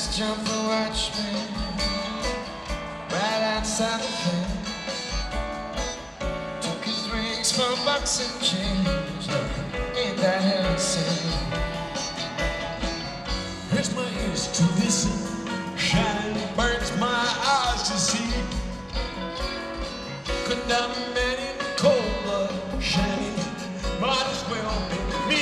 Just jumped the watchman right outside the fence. Took his rings for bucks and change. Ain't that heaven sent? Hurts my ears to listen, shine burns my eyes to see. Condemn men in cold blood, shining, might as well be me.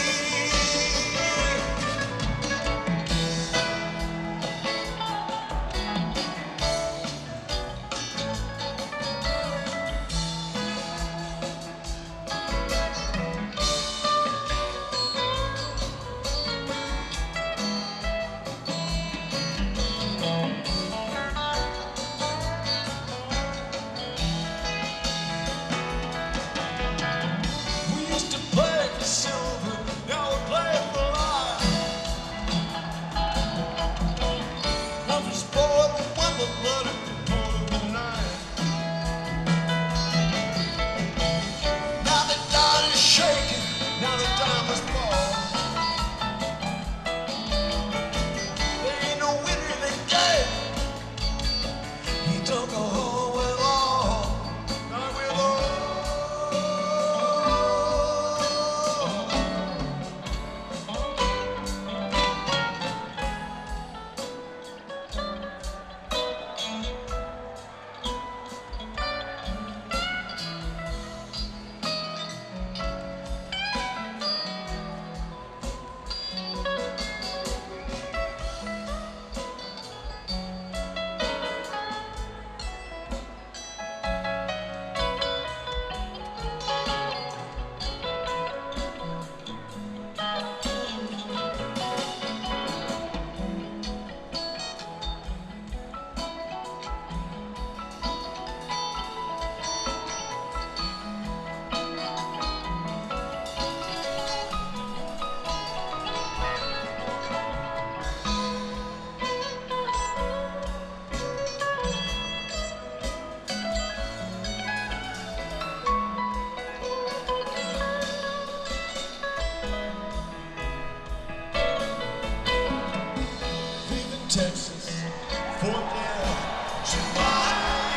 Texas, Fort Lauderdale, July.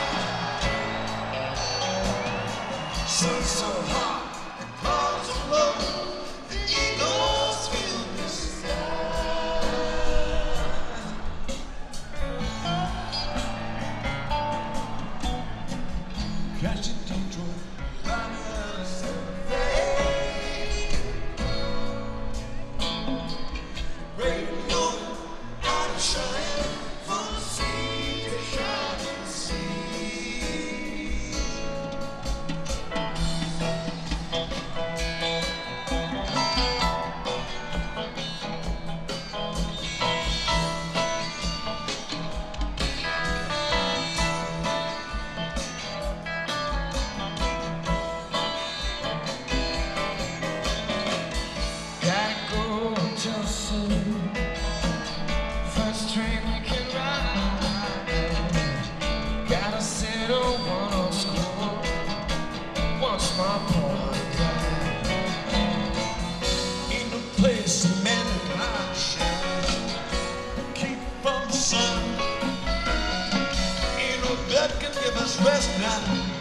Sun so hot, clouds are low, the eagles fill the sky. Catching Detroit, running Sunday. Radio. Shine from sea to shining sea. Gotta go till soon. First train you can ride. Gotta settle one old school. Once my boy died. Ain't no place a man in my shine. Keep from the sun. Ain't no bed can give us rest now.